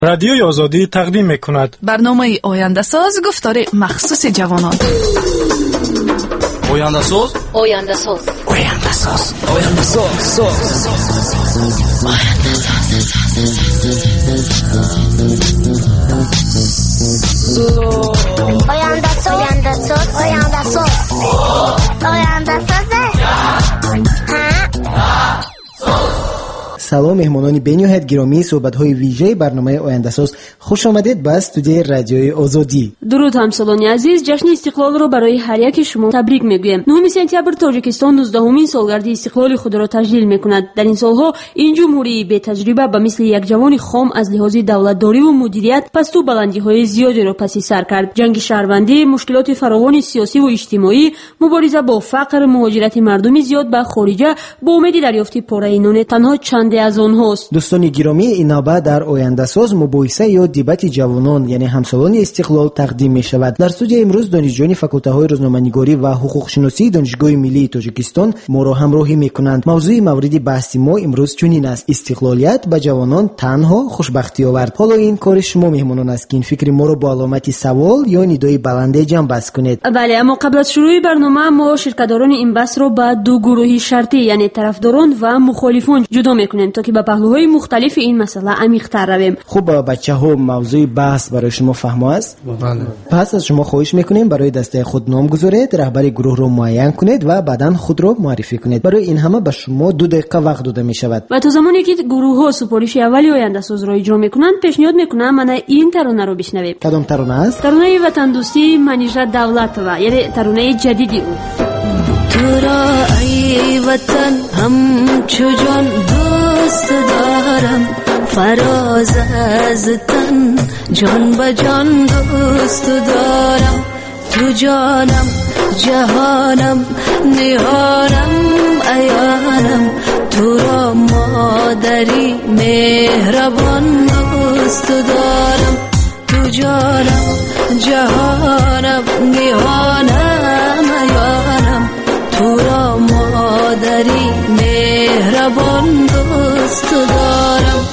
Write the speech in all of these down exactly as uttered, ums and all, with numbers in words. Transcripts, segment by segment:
رادیوی آزادی تقدیم می‌کند برنامه آینده ساز گفتار مخصوص جوانان. آینده ساز آینده ساز آینده ساز آینده ساز آینده ساز آینده ساز آینده ساز آینده سلام مهمانان بین‌النهاد گرامی، صحبت‌های ویژه برنامه آینده ساز خوش آمدید به استودیوی رادیوی آزادی. درود همسالان عزیز، جشن استقلال رو برای هر یک شما تبریک میگویم. نهم سپتامبر تاجیکستان نوزدهمین سالگرد استقلال خود را تجلیل میکند. در این سالها این جمهوری بی تجربه به مثل یک جوان خام از لحاظ دولتداری و مدیریت پستو بلندی‌های زیادی را پس سر کرد. جنگ شهروندی، مشکلات فراوان سیاسی و اجتماعی، مبارزه با فقر، مهاجرت مردم زیاد به خارجه با امید دریافت پاره نان تنها چند از آنهاست. دوستان گرامی، این نوبت در آینده ساز مباحثه یا دیبت جوانان یعنی همسالان استقلال تقدیم می شود. در استودیو امروز دانشجویان فاکولته های روزنامه‌نگاری و حقوق شناسی دانشگاه ملی تاجیکستان ما را همراهی می کنند. موضوع مورد بحث ما امروز چنین است: استقلالیت به جوانان تنها خوشبختی آورد. حالا این کار شما مهمانان است که این فکر ما را با علامت سوال یا ندای بلنده جمع بست کنید. بله، اما قبل از شروع برنامه ما شرکت‌داران این بحث را به دو گروهی شرطی یعنی طرفداران و مخالفان جدا می‌کنیم تا که به پهلوهای مختلف این مسئله عمیق‌تر رویم. خب بچه‌ها، موضوع بحث برای شما فهم است؟ بله. پس از شما خواهش می‌کنیم برای دسته خود نام گذارید، رهبر گروه را معین کنید و بعداً خود را معرفی کنید. برای این همه به شما دو دقیقه وقت داده می‌شود. و تا زمانی که گروه‌ها سپارش اولی آینده ساز را اجرا می‌کنند، پیشنهاد می‌کنم من این ترانه رو بشنویم. کدام ترانه است؟ ترانه وطن دوستی منیژه دولتова، یعنی ترانه جدیدی او. تو را ای وطن همچو جان دوست دارم، فراز از تن جان به جان دوست دارم. تو جانم جهانم نهانم ایانم، تو را مادری مهربان دوست دارم. تو جانم جهانم نهانم ایانم، تو را مادری مهربان دوست دارم.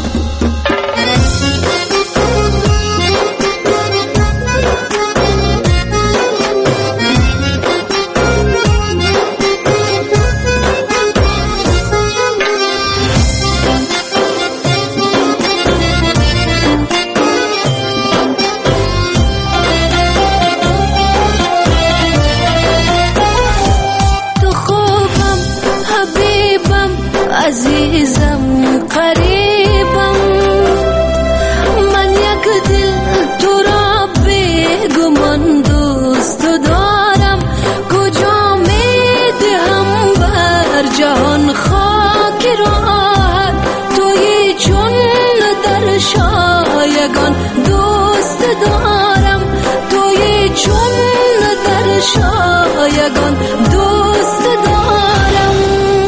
عزیزم قریبم، من یک دل تو را بیگمان دوست دارم. کجا می دهم بر جهان خاک راحت، تویی چون در شایگان دوست دارم. تویی چون در شایگان دوست دارم.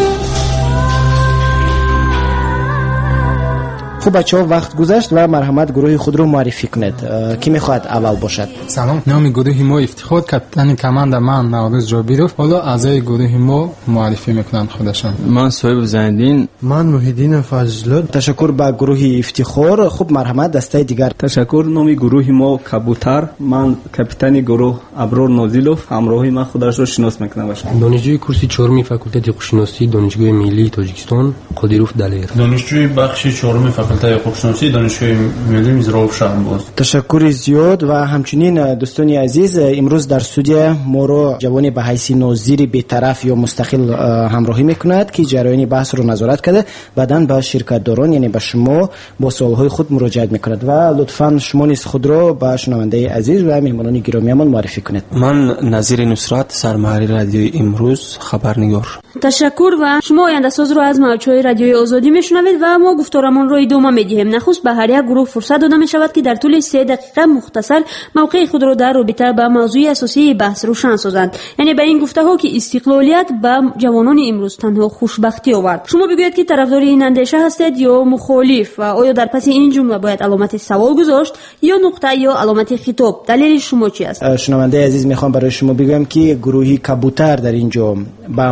خب بچه‌ها، وقت گذشت و مرحمت گروه خود رو معرفی کنید. کی میخواد اول باشد؟ سلام، نام گروه ما افتخار، کاپیتان کماند من نوروز جابیروف. حالا اعضای گروه ما معرفی میکنن خودشان. من صاحب زندین. من محیدین فضل. تشکر به گروه افتخار. خب مرحمت دسته دیگر. تشکر. نام گروه ما کبوتر، من کاپیتان گروه ابرار نازیلوف. همراهی من خودش رو شناس میکنم باشم. دانشجوی کورس چهارم فاکولته حقوق شناسی دانشگاه ملی تاجیکستان قادیروف دلیر. دانشجوی بخش چهارم فاکولته حقوق شناسی دانشگاه ملی میزراب شهرباز. تشکر زیاد. و همچنین دوستان عزیز، امروز در استودیو ما رو جوانی به حیث ناظر بی‌طرف یا مستقل همراهی میکند که جریان بحث رو نظارت کرده، بعداً به شرکت‌داران یعنی به شما با سوال‌های خود مراجعه میکند. و لطفاً شما نیز خود را به شنونده عزیز و مهمانان گرامیمان معرفی کنید. من نظیر نصرت، سرمحری رادیوی امروز، خبرنگار. تشکر. و شما آینده ساز رو از موجهای رادیوی آزادی میشنوید و ما گفتارمون رو ادامه میدیم. نخست به هر یک گروه فرصت داده می شود که در طول سه دقیقه مختصر موقع خود را در رابطه با موضوع اساسی بحث روشن سازند. یعنی به این گفته ها که استقلالیت به جوانان امروز تنها خوشبختی آورد. شما بگویید که طرفدار این اندیشه هستید یا مخالف، و آیا در پس این جمله باید علامت سوال گذاشت یا نقطه یا علامت خطاب؟ دلیل شما چی است؟ شنونده عزیز، میخوام برای شما بگم که گروهی کبوتر در اینجا با مقابل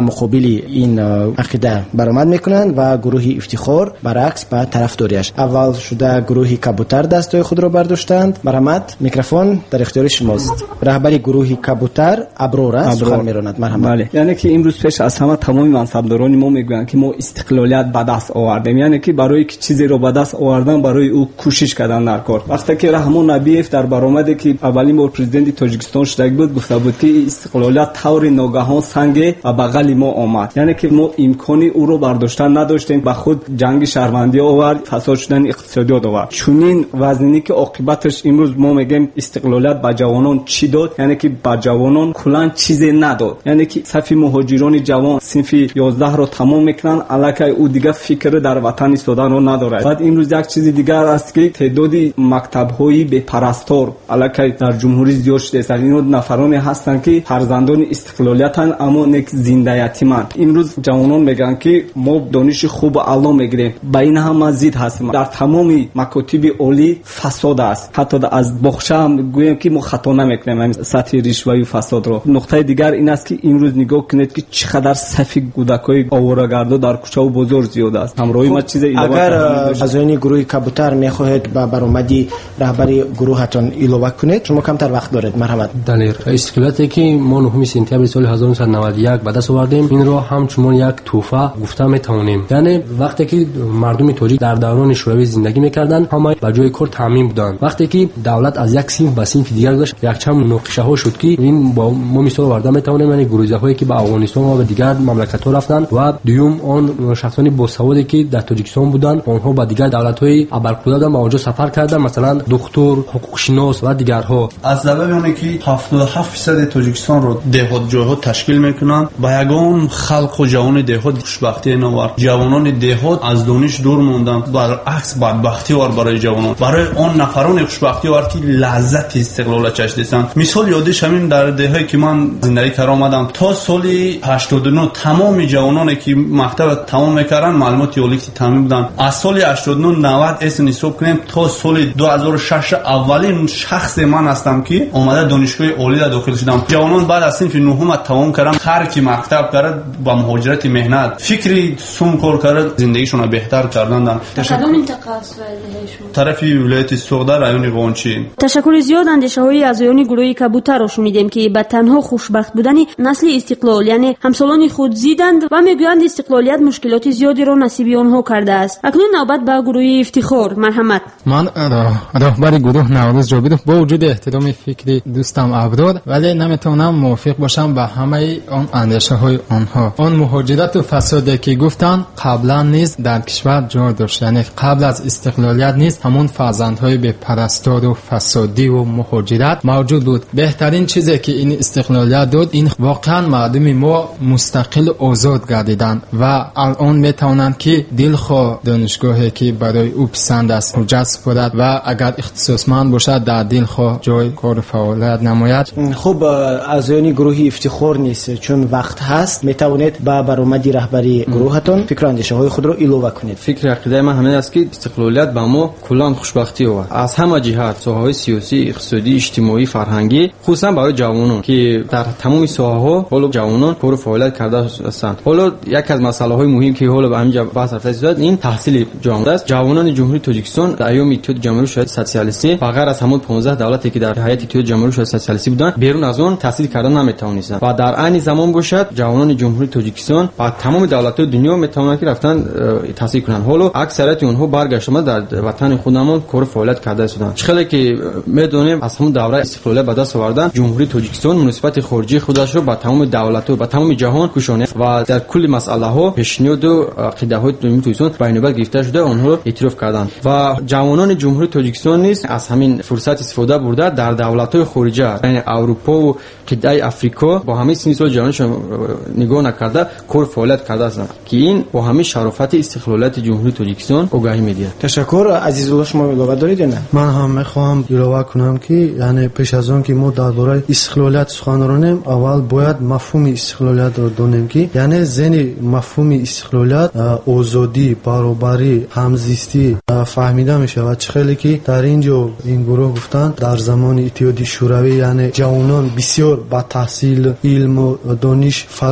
ملی این عقیده برآمد میکنند و گروه افتخار برعکس به طرفداریش. اول شده گروه کبوتر دستای خود را برداشتند. مرحمت، میکروفون در اختیار شماست. رهبری گروه کبوتر ابرار است، سخن میراند. مرحمت. بله، یعنی که امروز پیش از همه تمام منصبداران ما میگویند که ما استقلالیت به دست آوردیم، یعنی که برای که چیزی رو به دست آوردن برای او کوشش کردن در کار. وقتی که رحمان نبیف در برآمده که اولین بار پرزیدنت تاجیکستان شده بود گفته بود که استقلالیت طور ناگهان سنگ و بغل ما آمد، یعنی که ما امکانی او رو برداشتن نداشتیم، به خود جنگ شهروندی آورد، فساد شدن اقتصادی آورد. چونین وزنی که عاقبتش امروز ما میگیم استقلالیت به جوانان چی داد، یعنی که به جوانان کلا چیزی نداد، یعنی که صف مهاجران جوان صنف یازده رو تمام میکنن، الکی او دیگه فکر در وطن ایستادن رو نداره. بعد امروز یک چیز دیگر است که تعداد مکتب‌های به پرستار الکی در جمهوری زیاد شده است. اینا نفرانی هستند که فرزندان استقلالیتن اما نک زنده یتیمند. امروز جوانان میگن که ما دانش خوب و اعلی میگیریم، با این هم مزید هستیم. در تمام مکاتب عالی فساد است، حتی از بخشه هم گویم که ما خطا نمیکنیم سطح رشوه و فساد رو. نقطه دیگر این است که امروز نگاه کنید که چقدر صف کودکای آواره‌گردا در کوچه و بازار زیاد است. همراهی ما چیز اگر از این گروه کبوتر میخواهید با برآمدی رهبری گروهتون ایلوه کنید، شما کمتر وقت دارید. مرحمت. دلیر استقلالیتی که ما نهم سپتامبر سال هزار و نهصد و نود و یک به دست آوردیم، این رو همچنان یک تحفه گفته میتونیم. یعنی وقتی که مردم تاجیک در دوران شوروی زندگی میکردن، همه با جای کار تامین بودن. وقتی که دولت از یک صنف به صنف دیگر گذشت، یک چند مناقشه ها شد که این با ما مثال آورده میتونیم، یعنی گروزه هایی که به افغانستان و به دیگر مملکت ها رفتن و دوم آن شخصانی با سوادی که در تاجیکستان بودن، آنها با دیگر دولت های ابرقدرت به اونجا سفر کردن، مثلا دکتر، حقوق شناس و دیگرها. از سبب اینه که هفتاد و هفت درصد تاجیکستان رو دهات جاها تشکیل میکنن، با یگان خلق و جوان دهات خوشبختی نوار. جوانان دهات از دانش دور موندن، برعکس بدبختی وار برای جوانان. برای آن نفران خوشبختی وار که لذت استقلال چشیدن. مثال یادش همین در دههایی که من زندگی کردم آمدم، تا سال هشتاد و نه تمام جوانانی که مکتب تمام میکردن معلومات یولیکتی تامین بودن. از سال هشتاد و نه نود اسم حساب کنیم تا سال دو هزار و شش اولین شخص من هستم که اومده دانشگاه عالی داخل شدم. جوانان بعد از صنف نهم تمام کردن، هر کی مکتب کرد با مهاجرت مهنت فکری سون کار کرد، زندگیشون رو بهتر کردن. کدام منطقه است ولیشون؟ طرف ولایت سوغده رایون قونچی. تشکر زیاد. اندیشه‌های اعضایان گروه کبوتر را شنیدیم که به تنها خوشبخت بودن نسل استقلال یعنی همسالان خود زیدند و میگویند استقلالیت مشکلات زیادی را نصیب آنها کرده است. اکنون نوبت به گروه افتخار. مرحمت. من رهبر گروه نوروز جاویدوف با وجود احترام فکری دوستم ابرار، ولی نمیتونم موافق باشم با همه آن اندیشه های آنها. آن مهاجرت و فسادی که گفتن قبلا نیز در کشور جا داشت، یعنی قبل از استقلالیت نیز همون فرزندهای به پرستار و فسادی و مهاجرت موجود بود. بهترین چیزی که این استقلالیت داد این واقعا مردم ما مستقل آزاد گردیدن و الان میتونند که دلخواه دانشگاهی که برای او پسند است حجت سپارد و اگر اختصاصمند باشد در دلخواه جای کار فعالیت نماید. خوب، اعضایان گروه افتخار نیست چون وقت هست میتوانید با برآمدی رهبری گروهتون فکر و اندیشه های خود رو ایلوه کنید. فکر عقیده من همین است که استقلالیت به ما کلان خوشبختی آورد از همه جهت، ساحه‌های سیاسی، اقتصادی، اجتماعی، فرهنگی، خصوصا برای جوانان که در تمام ساحه‌ها حالا جوانان کار فعالیت کرده هستند. حالا یک از مسائل‌های مهم که حالا به همین بحث رسید این تحصیل جامعه است. جوانان جمهوری تاجیکستان در ایام اتحاد جماهیر شورای سوسیالیستی بغیر از همون پانزده دولتی که در هیئت اتحاد جماهیر شورای سوسیالیستی بودند بیرون از آن تحصیل کردن نمیتوانستند و در عین زمان باشد جوانان جمهوری تاجیکستان با تمام دولت‌های دنیا میتوانند که رفتن تحصیل کنند. حالا اکثریت اونها برگشتن در وطن خودمون کار فعالیت کرده شدند. چخیلی که میدونیم از همون دوره استقلالیت به دست آوردن جمهوری تاجیکستان مناسبت خارجی خودش رو با تمام دولت‌ها با تمام جهان کوشانید و در کل مسائل‌ها پیشنهاد و عقیده‌های جمهوری تاجیکستان بین‌الملل گرفته شده اونها رو اعتراف کردند و جوانان جمهوری تاجیکستان نیز از همین فرصت استفاده برده در دولت‌های خارجی یعنی اروپا و قاره آفریقا با همین سنیسال جهانش نگاه نکرده کار فعالیت کرده هستند که این با همین شرافت استقلالیت جمهوری تاجیکستان آگاهی می‌دهد. تشکر. عزیز الله شما ایلوه دارید یا نه؟ من هم میخوام ایلوه کنم که یعنی پیش از آن که ما درباره استقلالیت سخن رانیم اول باید مفهوم استقلالیت رو دونیم که یعنی زین مفهوم استقلالیت آزادی، برابری، همزیستی فهمیده میشه و چخیلی که در اینجا این گروه گفتن در زمان اتحاد شوروی یعنی جوانان بسیار با تحصیل علم و دانش فرا گرفته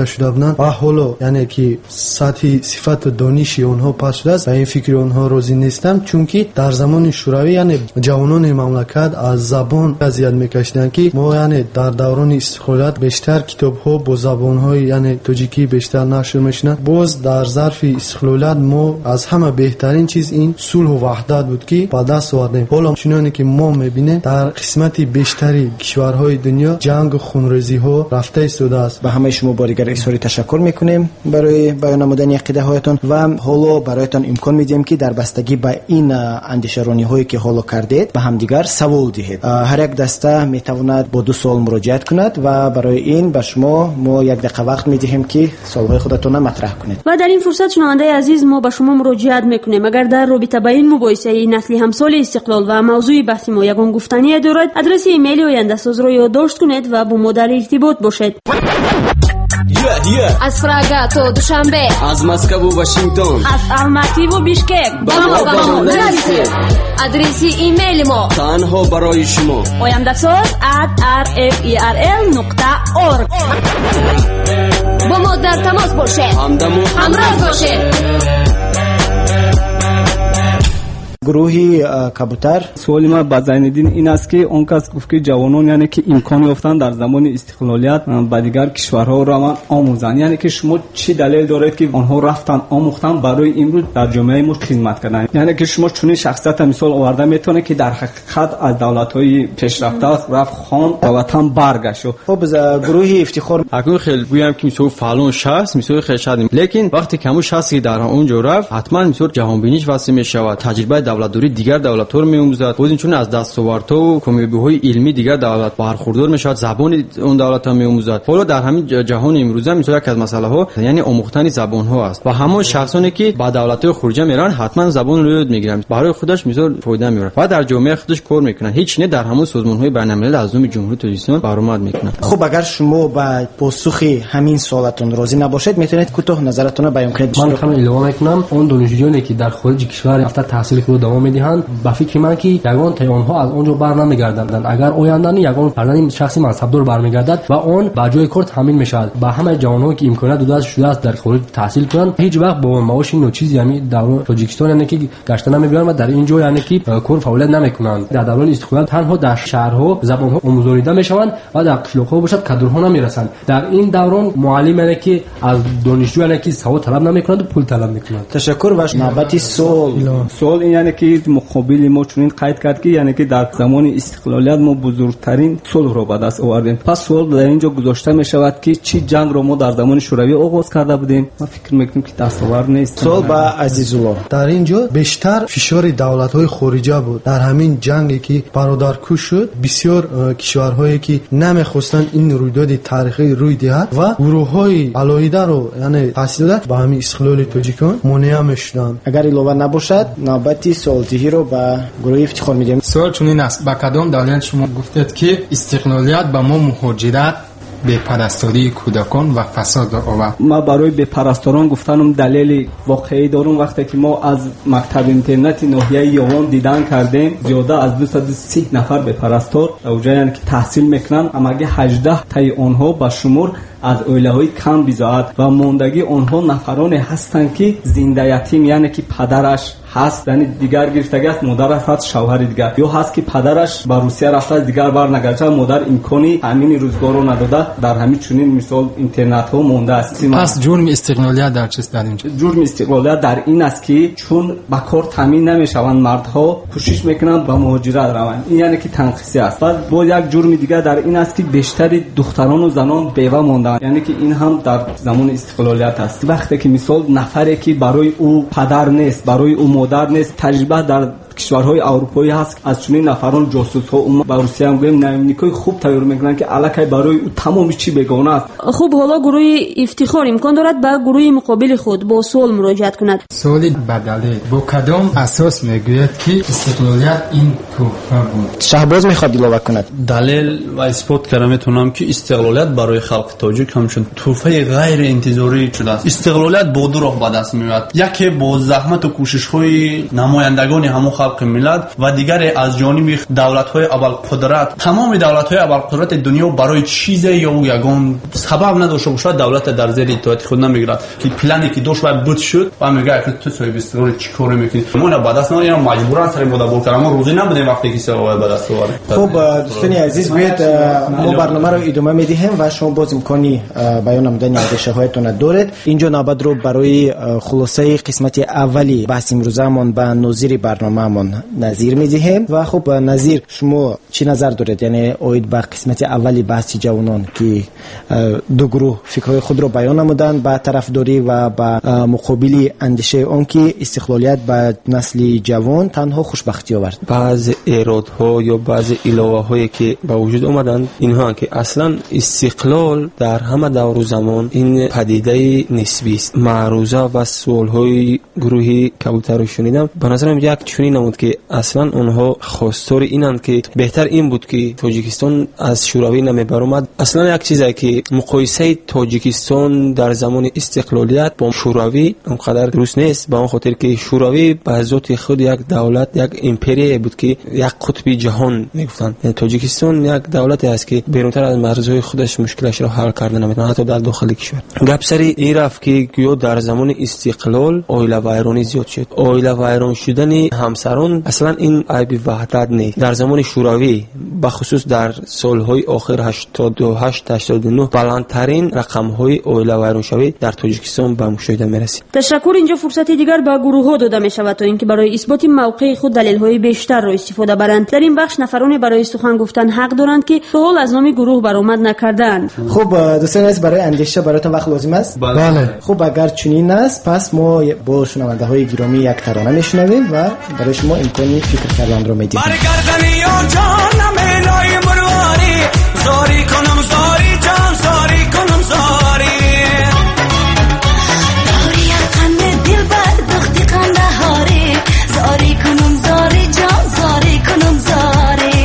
گرفته شده بودند و حالا یعنی که سطح صفت و دانش اونها پس شده است و این فکر اونها راضی نیستم، چون که در زمان شوروی یعنی جوانان مملکت از زبان اذیت میکشیدند که ما یعنی در دوران استقلال بیشتر کتاب ها با زبان های یعنی تاجیکی بیشتر نشر میشن. باز در ظرف استقلال ما از همه بهترین چیز این صلح و وحدت بود که با دست آوردیم. حالا چنانه که ما میبینیم در قسمت بیشتری کشورهای دنیا جنگ و خونریزی ها رفته ایستاده است. به همه شما بارگر اظهار تشکر میکنیم برای بیان نمودن عقیده هایتان و حالا برایتان امکان میدیم که در بستگی به این اندیشه‌رانی هایی که حالا کردید به همدیگر سوال دهید. هر یک دسته میتواند با دو سوال مراجعت کند و برای این به شما ما یک دقیقه وقت میدهیم که سوالهای خودتون مطرح کنید. و در این فرصت شنونده عزیز ما به شما مراجعت میکنیم اگر در رابطه با این مباحثه نسلی همسال استقلال و موضوع بحث ما یگان گفتنی دارد، آدرس ایمیل آینده‌ساز را یادداشت کنید و با ما در ارتباط باشید. Yeah, yeah. از فراگا تا دوشنبه، از مسکو و واشنگتن، از الماتی و بیشکک با ما با ما نرسید. آدرس ایمیل ما تنها برای شما آینده‌ساز at r f e r l نقطه org. با ما در تماس باشید، همراه باشید. گروهی کبوتر، سوالی ما با زیندین این است که اون کس گفت که جوانان یعنی که امکان یافتن در زمان استقلالیت با دیگر کشورها را آموزند، یعنی که شما چی دلیل دارید که آنها رفتن آموختن برای امروز در جامعه ما خدمت کردن؟ یعنی که شما چون شخصیت مثال آورده میتونه که در حقیقت از دولت‌های پیشرفته رفت خان و وطن برگشت. خب گروهی افتخار اکنون خیلی بگم که مثال فلان شخص مثال خیلی شدیم، لیکن وقتی که همون شخصی در اونجا رفت حتما مثال جهان بینیش واسه میشود، تجربه دولت‌داری دیگر دولت‌ها رو می‌آموزد. خود این چون از دستاوردها و کمیابی‌های علمی دیگر دولت برخوردار می‌شود، زبان اون دولت‌ها می‌آموزد. حالا در همین جهان امروزه مثلا یک از مسائل‌ها یعنی آموختن زبان‌ها است و همون شخصانی که با دولت‌های خارجی میرن حتما زبان رو یاد می‌گیرن، برای خودش مثال فایده می‌بره و در جامعه خودش کار می‌کنه. هیچ نه در همون سازمان‌های بین‌المللی از نام جمهوری تاجیکستان برآمد می‌کنه. خب اگر شما با پاسخ همین سوالاتون راضی نباشید میتونید کوتاه نظرتون رو بیان کنید. من هم اعلام می‌کنم اون دانشجویانی که در خارج کشور رفته تحصیل خود دوام می‌دهند با فکر من که یگان تا آنها از اونجا برنمیگردند. اگر آینده یگان پردن شخصی منصبدار برمیگردد و اون با جای کار تامین میشود. با همه جوانان که امکانات داده شده است در خارج تحصیل کنند هیچ وقت با معاش نو چیز یعنی در تاجیکستان یعنی که گشتن نمیبرند و در اینجا یعنی که کار فعالیت نمیکنند. در دوران استقلال تنها در شهرها زبانها آموزاریده میشوند و در قشلاق‌ها باشد کادرها نمیرسند. در این دوران معلم یعنی که از دانشجو یعنی که سواد طلب نمیکنند و پول طلب میکنند. تشکر و نوبتی سوال سوال این یعنی که مقابل ما چنین قید کرد که یعنی که در زمان استقلالیت ما بزرگترین صلح را به دست آوردیم. پس سوال در اینجا گذاشته می شود که چی جنگ را ما در زمان شوروی آغاز کرده بودیم؟ ما فکر میکنیم که دستاورد نیست. سوال با عزیزالله در اینجا بیشتر فشار دولت‌های خارجی بود. در همین جنگی که برادرکوش شد بسیار کشورهایی که نمیخواستند این رویداد تاریخی روی دهد و گروه‌های علایده رو یعنی تحصیل با همین استقلال تاجیکان مانع می‌شدند. اگر علاوه نباشد نوبتی سوال‌دهی رو با گروه افتخار میدیم. سوال چنین است: با کدام دلیل شما گفتید که استقلالیت به ما مهاجرت به پرستاری کودکان و فساد آورد؟ ما برای به پرستاران گفتنم دلیل واقعی دارم. وقتی که ما از مکتب اینترنت ناحیه یوان دیدن کردیم زیاده از دویست و سی نفر به پرستار اوجا یعنی که تحصیل میکنن، اما اگه هجده تای آنها به شمار از اویله‌های کم بیزاعت و موندگی آنها نفرانی هستند که زنده یتیم یعنی که پدرش هست یعنی دیگر گرفتگی است، مادرش هست شوهر دیگر، یا هست که پدرش به روسیه رفته دیگر برنگشته، مادر امکانی همین روزگار رو نداده. در همین چنین مثال اینترنت ها مونده است. پس جرم استقلالیت در چیست در اینجا؟ جرم استقلالیت در این است که چون به کار تامین نمیشوند مردها کوشش میکنند به مهاجرت روند، این یعنی که تنقیصی است. بعد با یک جرم دیگر در این است که بیشتر دختران و زنان بیوه ماندند، یعنی که این هم در زمان استقلالیت است. وقتی که مثال نفری که برای او پدر نیست برای او مادر نیست، تجربه در کشورهای اروپایی هست از چنین نفران جاسوس ها اون با روسیه هم گویم نمیکای خوب تیار میکنن که الکی برای او تمام چی بگونه است. خوب حالا گروه افتخار امکان دارد با گروه مقابل خود با سوال مراجعت کند. سوالی بدله با کدام اساس میگوید که استقلالیت این توفه بود؟ شهباز میخواد علاوه کند. دلیل و اثبات کردم میتونم که استقلالیت برای خلق تاجیک همچون توفه غیر انتظاری شده است. استقلالیت با دو راه به دست میاد. یکی با زحمت و کوشش های نمایندگان همون خلق ملت و دیگر از جانب دولت‌های ابوالقدرت. تمام دولت‌های ابوالقدرت دنیا برای چیزی یا یگان سبب نداشته باشد دولت در زیر اطاعت خود نمیگیرد که پلانی که داشت باید بود شد و میگه که تو صاحب استقلال چیکار میکنی. ما نه بعد از نه یا مجبورن سر مدبر کردن ما روزی نبودیم وقتی که سوال بعد از سوال. خب دوستان عزیز بیاید ما برنامه رو ادامه میدیم و شما باز امکانی بیان نمودن اندیشه هایتون دارید. اینجا نوبت رو برای خلاصه قسمت اولی بحث امروزمون با نظیر برنامه‌مون نظیر میدیم و خب نظیر شما چی نظر دارید؟ یعنی اوید با قسمت اولی بحث جوانان که دو گروه فکرهای خود رو بیان نمودن با طرفداری و با مقابل اندیشه اون که استقلالیت با نسل جوان تنها خوشبختی آورد. بعض ایرادها یا بعض علاوه هایی که به وجود اومدن اینها که اصلا استقلال در همه دور و زمان این پدیده نسبی است. معروضه و سوال های گروهی کبوتر رو شنیدم به نظرم یک چنین نمود که اصلا اونها خواستار اینند که بهتر این بود که تاجیکستان از شوروی نمیبر اومد. اصلا یک چیزی که مقایسه تاجیکستان در زمان استقلالیت با شوروی اونقدر درست نیست، به اون خاطر که شوروی به ذات خود یک دولت یک امپری بود که یک قطب جهان میگفتن. یعنی تاجیکستان یک دولتی است که بیرونتر از مرزهای خودش مشکلش رو حل کرده نمیتونه حتی در داخل کشور. گپ سری این رفت که گویا در زمان استقلال عائله ویرانی زیاد شد. عائله ویران شدن همسران اصلا این عیب وحدت نیست. در زمان شوروی به خصوص در سالهای آخر هشتاد و هشت هشتاد و نه بلندترین رقم‌های عائله ویران شوی در تاجیکستان به مشاهده میرسید. تشکر. اینجا فرصت دیگر به گروه‌ها داده می شود تا اینکه برای اثبات موقع خود دلیل‌های بیشتر را استفاده برند. در این بخش نفرانی برای سخن گفتن حق دارند که تا حال از نام گروه برآمد نکردند. خب دوستان عزیز برای اندیشه براتون وقت لازم است؟ بله. خب اگر چنین است پس ما با شنونده‌های گرامی یک ترانه میشنویم و برای شما امکانی فکر کردن رو میدیم. برگردنی و جانم الهی مرواری زاری کنم زاری جان زاری کنم زاری داری قند دل بر دختی قند هاری زاری کنم زاری جان زاری کنم زاری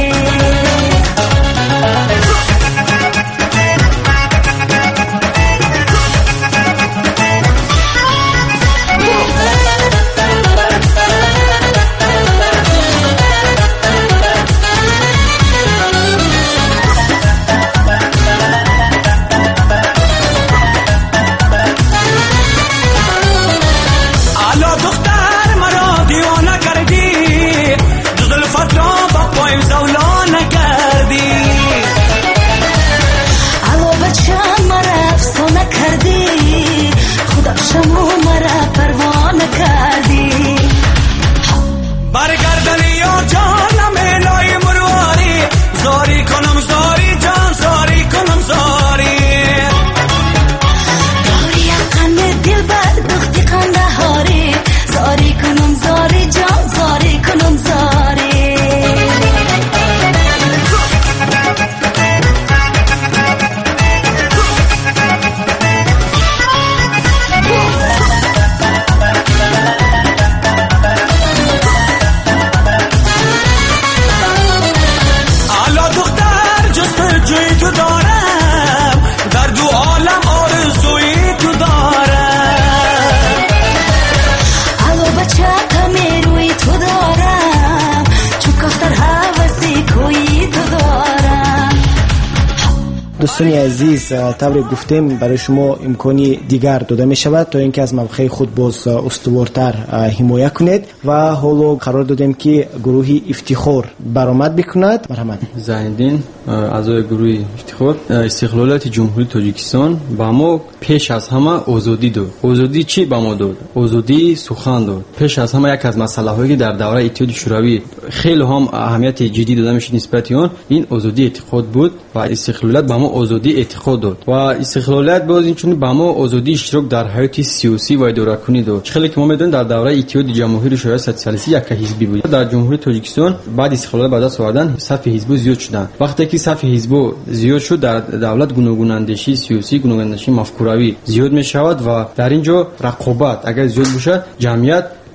دوستان عزیز طور گفتیم برای شما امکانی دیگر داده می شود تا اینکه از موقع خود باز استوارتر حمایت کنید و حالا قرار دادیم که گروه افتخار برآمد بکند. مرحمت زاهدین اعضای گروه افتخار استقلالات جمهوری تاجیکستان با ما پیش از همه آزادی داد. آزادی چی با ما داد؟ آزادی سخن داد. پیش از همه یک از مسئله هایی که در دوره اتحاد شوروی خیلی هم اهمیت جدی داده میشه نسبت اون این آزادی اعتقاد بود و استقلالات با ما آزادی اعتقاد داد و استقلالات باز اینچون با ما آزادی اشتراک در حیات سیاسی و اداره کنی داد. خیلی که ما میدونیم در دوره اتحاد جماهیر شورای سوسیالیستی یک حزبی بود. در جمهوری تاجیکستان بعد استقلال بعد از آوردن صف حزب زیاد شدن. وقتی که صف حزب زیاد شد در دولت گوناگون اندیشی سیاسی گوناگون اندیشی مفکوروی زیاد می شود و در اینجا رقابت اگر زیاد بشه جمعیت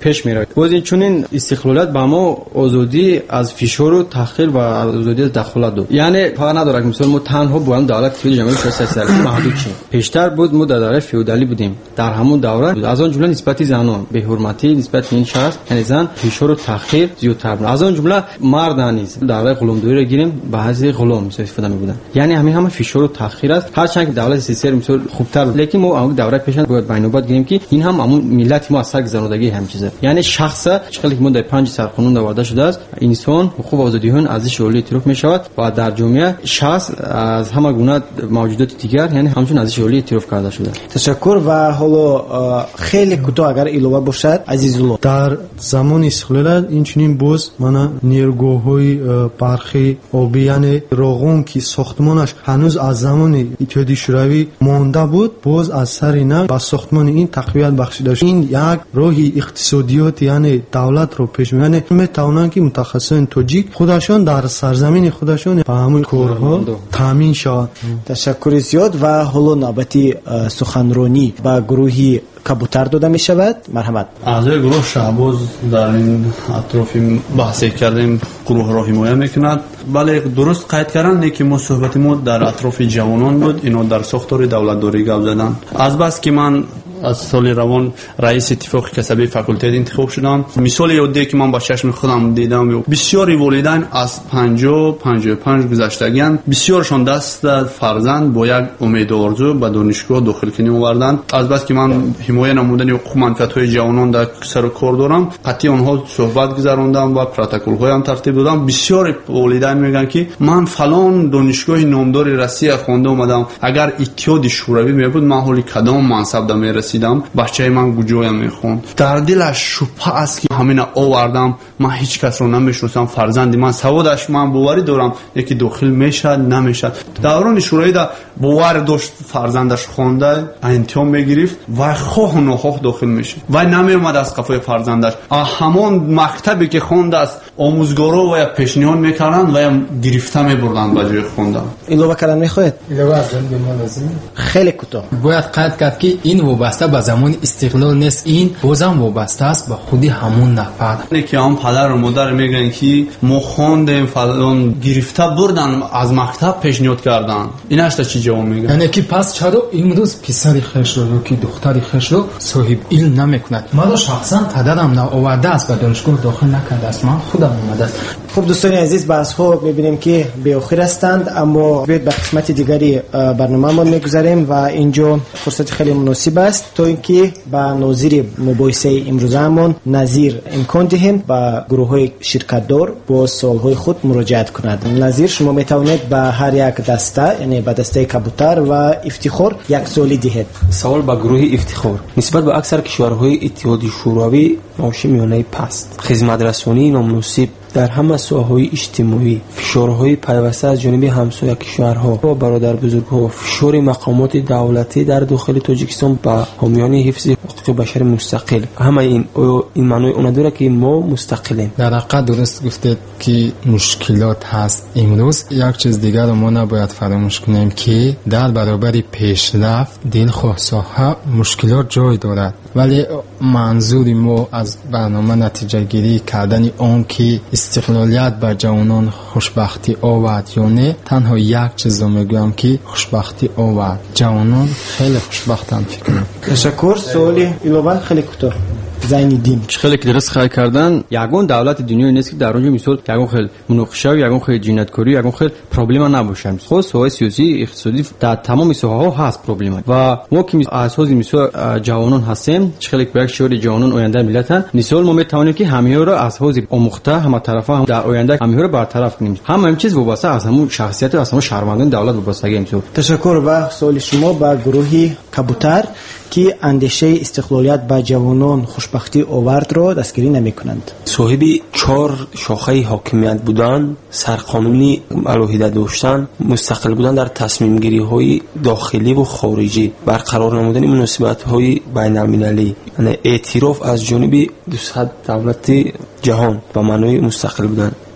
پیش میره. باز این چنین استقلالات با ما آزادی از فشار و تحقیر و آزادی از دخالت داد. یعنی فقط نداره که مثلا ما تنها با هم دولت توی جمهوری اسلامی محدود شیم. پیشتر بود ما در دوره فئودالی بودیم. در همون دوره از آن جمله نسبت زنان به حرمتی نسبت این شخص یعنی زن فشار و تحقیر زیادتر بود. از آن جمله مرد نیز دوره غلامداری رو گیریم به حیث غلام استفاده می‌بودن. یعنی همین همه فشار و تحقیر است. هرچند که دولت سیاسی مثلا خوبتر بود، لیکن ما اون دوره پیشن باید بینابت گیریم که این هم همون ملت ما اثر گذرانندگی هم چیزه. یعنی شخص چقدر که ما در پنج سرقانون آورده شده است انسان حقوق و آزادی‌ها ارزش اولیه اعتراف می‌شود و در جامعه شخص از همه گونه موجودات دیگر یعنی همچون ارزش اولیه اعتراف کرده شده. تشکر. و حالا خیلی کوتاه اگر ایلوه باشد عزیزالله. در زمان استقلال این چنین باز من نیروگاه‌های برخی آبی یعنی راغون که ساختمانش هنوز از زمان اتحادیه شوروی مانده بود باز از سر اینا با ساختمان این تقویت بخشیده شد. این یک راهی اقتصادیات یعنی دولت رو پیش میبرند. میتوانند که متخصصان تاجیک خودشان در سرزمین خودشان به همون کارها تامین شود. تشکر زیاد. و حالا نوبتی سخنرانی با گروهی کبوتر داده می شود. مرحمت. اعضای گروه شهباز در این اطراف بحث کردیم گروه را حمایت میکند. بله درست قید کردن که ما صحبت ما در اطراف جوانان بود. اینا در ساختار دولت داری گپ زدن. از بس که من از سال روان رئیس اتفاق کسبی فاکولته انتخاب شدم. مثال یادی که من با چشم خودم دیدم بسیاری والدین از پنجاه پنجاه و پنج گذشتگیان بسیارشان دست فرزند با یک امید و آرزو به دانشگاه داخل کنی آوردند. از بس که من حمایت نمودن حقوق منفعت‌های جوانان در سر و کار دارم قطعی آنها صحبت گذراندم و پروتکل‌های هم ترتیب دادم. بسیاری والدین میگن که من فلان دانشگاه نامدار روسیه خوانده اومدم، اگر اتحاد شوروی میبود من حالی کدام منصب دم میرسیدم، بچه من کجایم میخوند. در دلش شبهه است که همین آوردم من هیچ کس رو نمیشناسم، فرزندی من سوادش من باوری دارم یکی داخل میشد نمیشد. دوران شوروی دا باور داشت فرزندش خوانده امتحان میگرفت و خواه و نخواه داخل میشه و نمیومد از قفای فرزندش. همون مکتبی که خونده است آموزگارا و یا پیشنهاد میکردن و یا گرفته میبردن به جای خوندن. ایلوه کردن میخواید؟ ایلوه از جنب ما لازم خیلی کوتاه. باید قید کرد که این وابسته به زمان استقلال نیست، این بازم وابسته است به خودی همون نفر. اینه که هم پدر و مادر میگن که ما خواندیم فلان گرفته بردن از مکتب پیشنهاد کردن، اینش تا چی جواب میگن؟ یعنی که پس چرا امروز پسری خویش رو که دختری خویش رو صاحب علم نمیکند؟ من شخصا پدرم آورده است به دانشگاه داخل نکرده است، من خودم اومده است. خب دوستان عزیز بحث ها میبینیم که به آخر هستند، اما بیاید به قسمت دیگری برنامه ما میگذاریم و اینجا فرصت خیلی مناسب است تا اینکه با ناظر مباحثه امروزمون نظیر امکان دهیم با گروه های شرکت دار با سوال های خود مراجعت کند. نظیر شما میتوانید به هر یک دسته یعنی به دسته کبوتر و افتخار یک سوالی دهید. سوال با گروه افتخار نسبت به اکثر کشورهای اتحادیه شوروی معاش میانه پست، خدمت رسانی نامناسب در همه ساحه‌های اجتماعی، فشارهای پیوسته از جانب همسایه کشورها و برادر بزرگ‌ها، فشار مقامات دولتی در داخل تاجیکستان با حامیان حفظ حقوق بشر مستقل، همه این این معنی اون داره که ما مستقلیم. در حقیقت درست گفتید که مشکلات هست. امروز یک چیز دیگر رو ما نباید فراموش کنیم که در برابر پیشرفت دلخواه‌ها مشکلات جای دارد، ولی منظور ما از برنامه نتیجه گیری کردن اون که استقلالیت بر جوانان خوشبختی آورد یا نه، تنها یک چیز رو میگویم که خوشبختی آورد. جوانان خیلی خوشبختند فکر کنم. تشکر. سوالی ایلوه خیلی کوتاه. زینالدین خیلی که درست خیلی کردن. یگان دولت دنیا نیست که در اونجا مثال یگان خیلی مناقشه و یگان خیلی جنایتکاری یگان خیلی پروبلم نباشه. خود سوای سیاسی اقتصادی در تمام ساحه‌ها هست پروبلم و ما که اساس مثال جوانان هستیم خیلی که شور جوانان آینده ملتن مثال ما میتوانیم که همه را از حوزه آموخته همه طرفا هم در آینده همه را برطرف کنیم. هم همین چیز وابسته از همون شخصیت و از همون شهروندان دولت وابستگی مثال. تشکر. و سوال شما با گروهی کبوتر که اندیشه استقلالیت با جوانان خوشبختی آورد را دستگیری نمی کنند. صاحب چهار شاخه حاکمیت بودن، سرقانونی علیحده داشتن، مستقل بودن در تصمیم گیری های داخلی و خارجی، برقرار نمودن مناسبات های بین المللی، یعنی اعتراف از جانب دوصد دولت جهان و معنای مستقل بودن.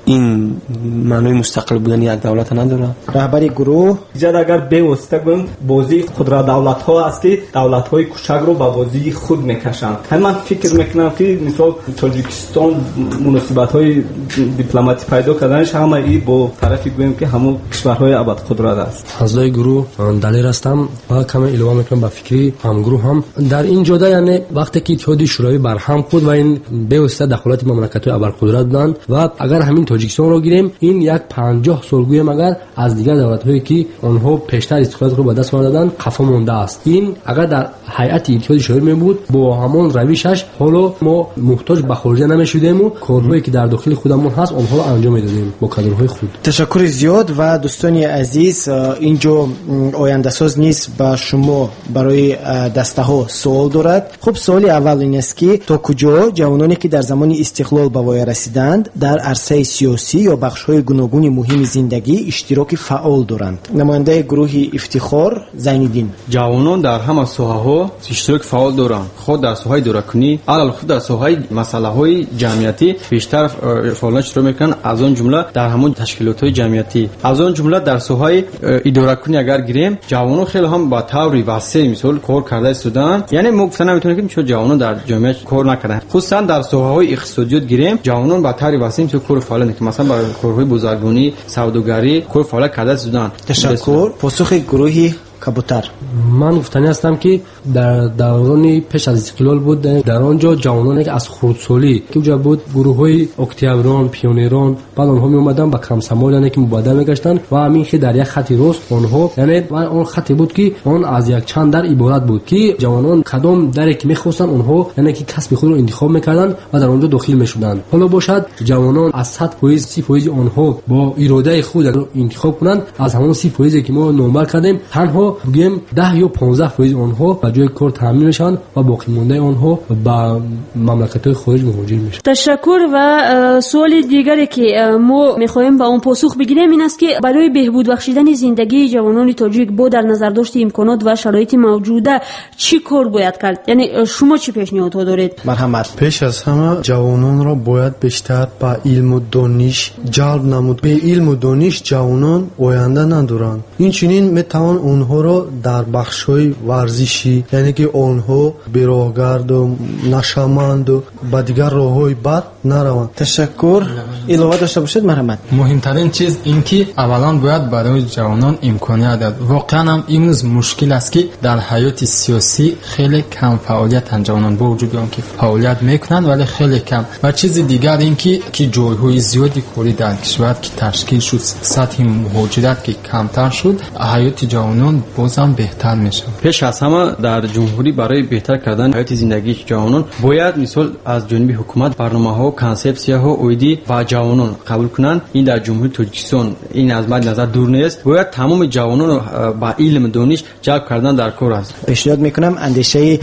این معنای مستقل بودن یک دولت نداره. رهبر گروه جد اگر به واسطه گویم بازی خودرا دولت ها است که دولت های کوچک رو با بازی خود میکشند. من فکر میکنم که مثلا تاجیکستان مناسبت های دیپلماتی پیدا کردنش همه ای با طرفی گویم که همون کشورهای ابد قدرت است. اعضای گروه دلیل هستم و کم الهام میکنم با فکری هم گروه هم در این جدا، یعنی وقتی که اتحاد شوروی برهم خود و این به واسطه دخالت مملکت‌های ابرقدرت بودند و اگر همین تاجیکستان رو گیریم این یک پنجاه سال گویم اگر از دیگر دولت‌هایی که آنها پیشتر استقلال رو به دست آوردن خفا مونده است. این اگر در هیئت اتحاد شوروی می بود با همون روشش حالا ما محتاج به خارج نمی‌شدیم و کارهایی که در داخل خودمون هست آنها رو انجام میدادیم با کادرهای خود. تشکر زیاد و دوستان عزیز، اینجا آینده ساز نیست با شما برای دسته ها سوال دارد. خب سوال اول این است که تا کجا جوانانی که در زمان استقلال به وای رسیدند در عرصه سیاسی یا بخش های گوناگون مهم زندگی اشتراک فعال دارند؟ نماینده گروه افتخار زینالدین: جوانان در همه ساحه‌ها اشتراک فعال دارند، خود در ساحه اداره‌کنی، علاوه خود در ساحه مسائل جمعیتی بیشتر فعالیت شروع میکنند، از آن جمله در همون تشکیلات‌های جمعیتی، از آن جمله در ساحه اداره‌کنی اگر گیریم جوانان خیلی هم با طور واسع مثال کار کرده استودن، یعنی ما گفتن نمیتونیم که چون جوانان در جامعه کار نکردن. خصوصا در ساحه‌های اقتصادیات گیریم جوانان با طور واسع مثل کار فعالیت که مثلا برای کارهای بازرگانی، سوداگری کار فعالیت کرده استودن. تشکر. پاسخ گروهی کبوتر: من گفتنی هستم که در دوران پیش از استقلال بود در آنجا جوانانی که از خردسالی که اونجا بود گروه‌های اکتبران، پیونیران، بعد آنها می اومدن با کم سمالیانی که مبادله میگشتن و همین که در یک خط راست آنها، یعنی اون خطی بود که اون از یک چند در عبارت بود که جوانان کدام دری که میخواستن آنها یعنی که کسب خود رو انتخاب میکردن و در اونجا داخل میشدن. حالا باشد جوانان از صد درصد سی درصد آنها با اراده خود انتخاب کنند، از همون سی درصد که ما نمبر کردیم تنها بگیم ده یا پانزده درصد آنها به جای کار تامین میشن و باقی مونده آنها به مملکت‌های خارج مهاجر میشن. تشکر. و سوال دیگری که ما میخوایم با اون پاسخ بگیریم این است که برای بهبود بخشیدن زندگی جوانان تاجیک با در نظر داشت امکانات و شرایط موجوده چی کار باید کرد؟ یعنی شما چی پیشنهادها دارید؟ مرحمت. پیش از همه جوانان را باید بیشتر به علم و دانش جلب نمود. به علم و دانش جوانان آینده ندارند. این چنین میتوان اونها را در بخش‌های ورزشی، یعنی که آنها بیراهگرد و نشه‌مند و به دیگر راه‌های بد نروند. تشکر. علاوه داشته باشید مرحمت. مهمترین چیز این که اولا باید برای جوانان امکانیت داد. واقعا هم امروز مشکل است که در حیات سیاسی خیلی کم فعالیت جوانان با وجود آنکه فعالیت میکنند ولی خیلی کم. و چیز دیگر این که که جای‌های زیادی کاری در کشور که تشکیل شد، سطح مهاجرت که کمتر شد، حیات جوانان بازم بهتر میشه. پیش از همه در جمهوری برای بهتر کردن حیات زندگی جوانان باید مثال از جانب حکومت برنامه‌ها، کانسپسی‌ها اویدی و جوانان قبول کنند. این در جمهوری تاجیکستان این از مد نظر دور نیست. باید تمام جوانان رو با علم دانش جلب کردن در کار است. پیشنهاد میکنم اندیشه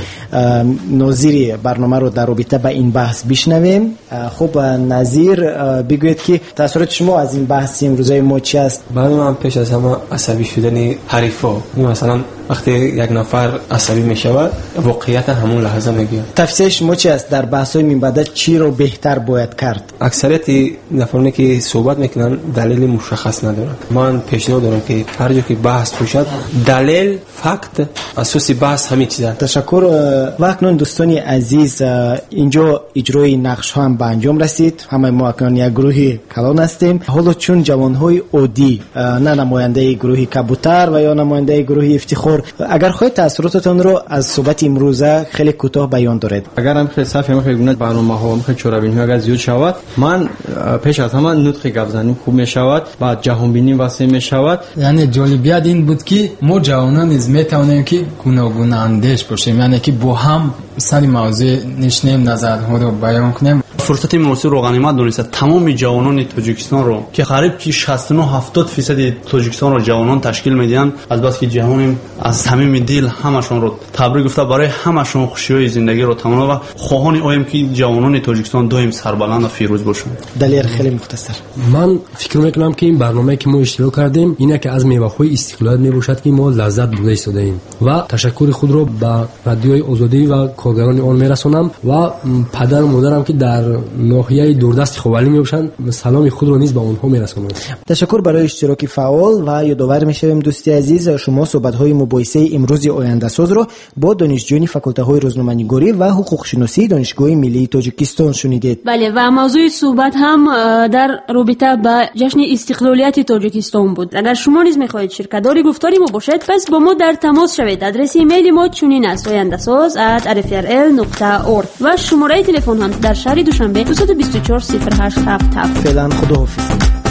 نظیر برنامه رو در رابطه با این بحث بشنویم. خب نظیر بگوید که تاثیرات شما از این بحث امروزه ما چی است؟ برای من پیش از همه عصبی شدن حریفا. مثلا وقتی یک نفر عصبی میشود واقعیت همون لحظه میگه. تفسیر شما چی است؟ در بحث‌های من بعد چی رو بهتر باید کرد؟ اکثریت نفرانی که صحبت میکنن دلیل مشخص ندارن. من پیشنهاد دارم که هر جا که بحث باشد دلیل فقط اساس بحث همین چیزه. تشکر. و اکنون دوستان عزیز اینجا اجرای نقش ها هم به انجام رسید. همه ما اکنون یک گروه کلان هستیم. حالا چون جوانهای عادی، نه نماینده گروه کبوتر و یا نماینده گروه افتخار، اگر خواهید تاثیراتتون رو از صحبت امروزه خیلی کوتاه بیان دارید. اگر هم خیلی صفحه میخواد گونه برنامه‌ها میخواد چورابینی اگر زیاد شود، من پیش از همه نطق گفتنی خوب میشود، بعد جهان بینی واسه میشود. یعنی جالبیت این بود که ما جوانان نیز میتونیم که گوناگون اندیش باشیم، یعنی که با هم سر موضوع نشینیم، نظرها رو بیان کنیم. فرصت مناسب رو غنیمت دونست تمام جوانان تاجیکستان رو که قریب که شصت و نه هفتاد درصد تاجیکستان رو جوانان تشکیل میدن، از بس که جهان از صمیم دل همشون رو تبریک گفته برای همشون خوشی‌های زندگی رو تمنا و خواهان اویم که جوانان تاجیکستان دائم سربلند و فیروز باشن. دلیل خیلی مختصر. من فکر میکنم که این برنامه که ما اشتراک کردیم اینه که از میوه‌های استقلال میباشد که ما لذت برده ایستاده ایم و تشکر خود رو به رادیوی آزادی و کارگران آن میرسونم و پدر و مادرم که در ناحیه دوردست خاوری میباشند سلام خود را نیز به آنها میرسانم. تشکر برای اشتراک فعال و یادآور میشویم دوستی عزیز شما صحبت های مباحثه امروز آینده ساز را با دانشجویان فاکولته های روزنامه‌نگاری و حقوق شناسی دانشگاه ملی تاجیکستان شنیدید. بله و موضوع صحبت هم در رابطه با جشن استقلالیت تاجیکستان بود. اگر شما نیز میخواهید شرکت‌دار گفتاری ما باشید پس با ما در تماس شوید. آدرس ایمیل ما چنین است: oyandasaz at r f r l dot org و شماره تلفن هم در شهر دوشنبه دو دو چهار صفر هشت هفت هفت. فعلا خداحافظ.